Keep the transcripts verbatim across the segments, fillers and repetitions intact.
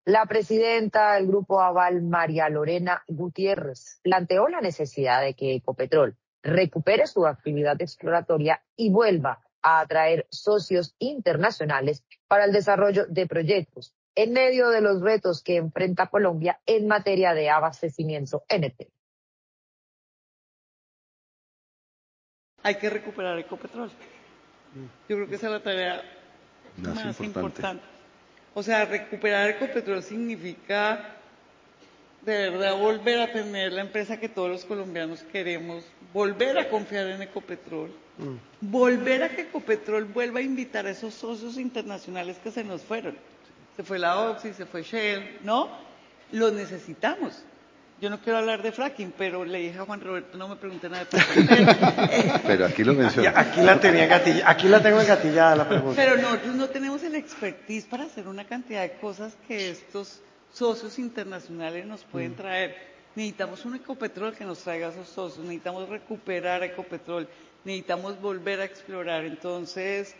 La presidenta del Grupo Aval, María Lorena Gutiérrez, planteó la necesidad de que Ecopetrol recupere su actividad exploratoria y vuelva a atraer socios internacionales para el desarrollo de proyectos en medio de los retos que enfrenta Colombia en materia de abastecimiento energético. Hay que recuperar Ecopetrol. Yo creo que esa es la tarea más, más importante. importante. O sea, recuperar Ecopetrol significa de verdad volver a tener la empresa que todos los colombianos queremos, volver a confiar en Ecopetrol, mm. volver a que Ecopetrol vuelva a invitar a esos socios internacionales que se nos fueron. Se fue la Oxy, se fue Shell, ¿no? Los necesitamos. Yo no quiero hablar de fracking, pero le dije a Juan Roberto, no me pregunte nada de fracking. Pero aquí lo mencioné. Aquí la tenía gatilla, aquí la tengo engatillada la pregunta. Pero nosotros no tenemos el expertise para hacer una cantidad de cosas que estos socios internacionales nos pueden traer. Necesitamos un Ecopetrol que nos traiga a esos socios, necesitamos recuperar Ecopetrol, necesitamos volver a explorar. Entonces,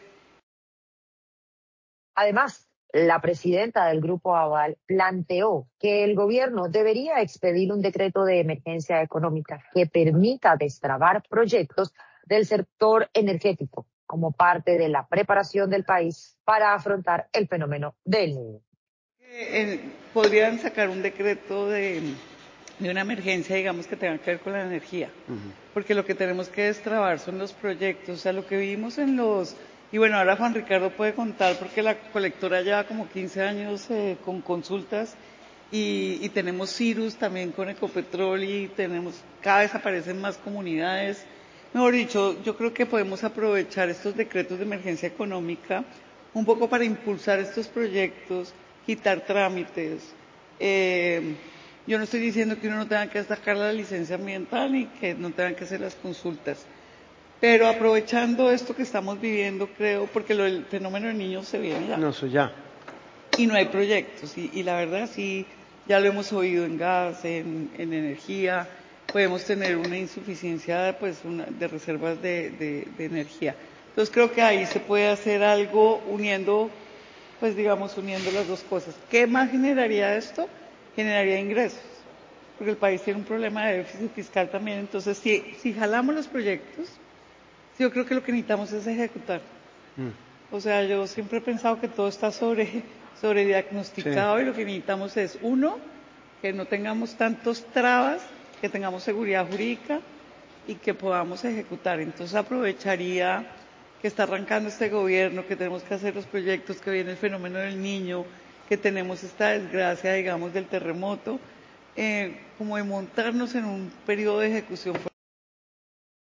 además, la presidenta del Grupo Aval planteó que el gobierno debería expedir un decreto de emergencia económica que permita destrabar proyectos del sector energético como parte de la preparación del país para afrontar el fenómeno del Niño. Eh, podrían sacar un decreto de, de una emergencia, digamos, que tenga que ver con la energía, uh-huh. porque lo que tenemos que destrabar son los proyectos, o sea, lo que vimos en los... Y bueno, ahora Juan Ricardo puede contar porque la colectora lleva como quince años eh, con consultas y, y tenemos Cirrus también con Ecopetrol y tenemos, cada vez aparecen más comunidades. Mejor dicho, yo creo que podemos aprovechar estos decretos de emergencia económica un poco para impulsar estos proyectos, quitar trámites. Eh, yo no estoy diciendo que uno no tenga que sacar la licencia ambiental ni que no tengan que hacer las consultas. Pero aprovechando esto que estamos viviendo, creo, porque lo, el fenómeno de niños se viene ya. No, eso ya. Y no hay proyectos. Y, y la verdad, sí, ya lo hemos oído en gas, en, en energía. Podemos tener una insuficiencia pues, una, de reservas de, de, de energía. Entonces creo que ahí se puede hacer algo uniendo, pues digamos, uniendo las dos cosas. ¿Qué más generaría esto? Generaría ingresos. Porque el país tiene un problema de déficit fiscal también. Entonces, si, si jalamos los proyectos, yo creo que lo que necesitamos es ejecutar. Mm. O sea, yo siempre he pensado que todo está sobre, sobre diagnosticado sí. Y lo que necesitamos es, uno, que no tengamos tantos trabas, que tengamos seguridad jurídica y que podamos ejecutar. Entonces aprovecharía que está arrancando este gobierno, que tenemos que hacer los proyectos, que viene el fenómeno del niño, que tenemos esta desgracia, digamos, del terremoto, eh, como de montarnos en un periodo de ejecución.